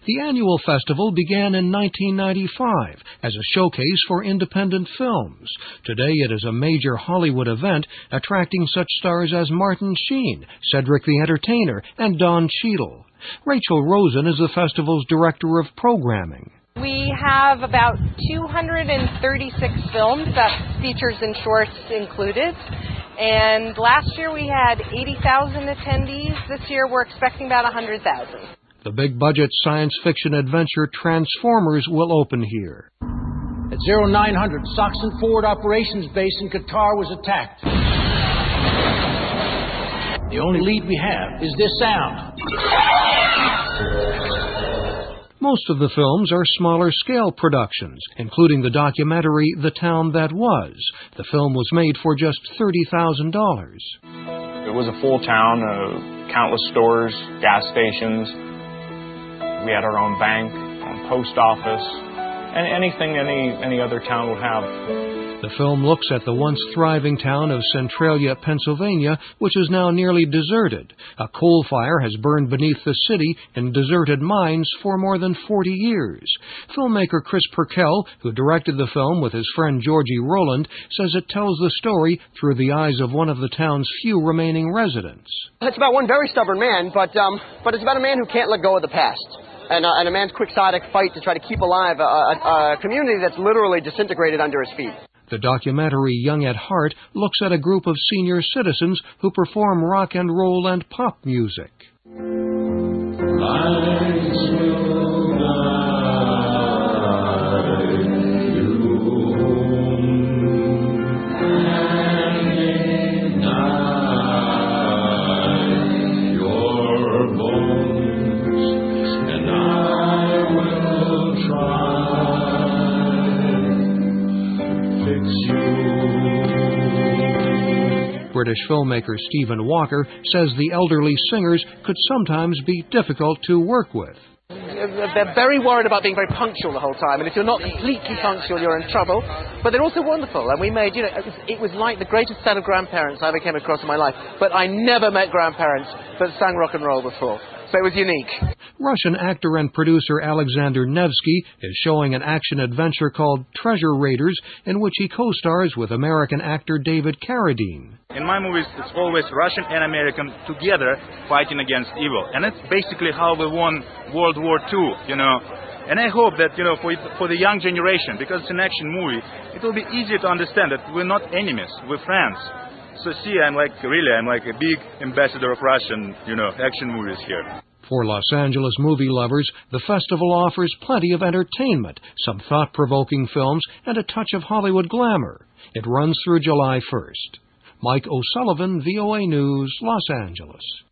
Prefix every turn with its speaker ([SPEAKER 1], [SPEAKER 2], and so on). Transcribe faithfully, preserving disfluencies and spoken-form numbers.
[SPEAKER 1] The annual festival began in nineteen ninety-five as a showcase for independent films. Today it is a major Hollywood event attracting such stars as Martin Sheen, Cedric the Entertainer, and Don Cheadle. Rachel Rosen is the festival's director of programming.
[SPEAKER 2] We have about two hundred thirty-six films, that's features and shorts included. And last year we had eighty thousand attendees. This year we're expecting about one hundred thousand.
[SPEAKER 1] The big-budget science fiction adventure Transformers will open here.
[SPEAKER 3] At zero nine hundred, Soxon Forward Operations Base in Qatar was attacked. The only lead we have is this sound.
[SPEAKER 1] Most of the films are smaller-scale productions, including the documentary The Town That Was. The film was made for just thirty thousand dollars.
[SPEAKER 4] It was a full town, uh, countless stores, gas stations. We had our own bank, own post office, and anything any, any other town would have.
[SPEAKER 1] The film looks at the once thriving town of Centralia, Pennsylvania, which is now nearly deserted. A coal fire has burned beneath the city in deserted mines for more than forty years. Filmmaker Chris Purkell, who directed the film with his friend Georgie Rowland, says it tells the story through the eyes of one of the town's few remaining residents.
[SPEAKER 5] It's about one very stubborn man, but, um, but it's about a man who can't let go of the past. And, uh, and a man's quixotic fight to try to keep alive a, a, a community that's literally disintegrated under his feet.
[SPEAKER 1] The documentary Young at Heart looks at a group of senior citizens who perform rock and roll and pop music. British filmmaker Stephen Walker says the elderly singers could sometimes be difficult to work with.
[SPEAKER 5] They're very worried about being very punctual the whole time, and if you're not completely punctual, you're in trouble. But they're also wonderful, and we made, you know, it was, it was like the greatest set of grandparents I ever came across in my life. But I never met grandparents that sang rock and roll before, so it was unique.
[SPEAKER 1] Russian actor and producer Alexander Nevsky is showing an action-adventure called Treasure Raiders, in which he co-stars with American actor David Carradine.
[SPEAKER 6] In my movies, it's always Russian and American together fighting against evil. And that's basically how we won World War Two, you know. And I hope that, you know, for, for the young generation, because it's an action movie, it will be easier to understand that we're not enemies, we're friends. So see, I'm like, really, I'm like a big ambassador of Russian, you know, action movies here.
[SPEAKER 1] For Los Angeles movie lovers, the festival offers plenty of entertainment, some thought-provoking films, and a touch of Hollywood glamour. It runs through July first. Mike O'Sullivan, V O A News, Los Angeles.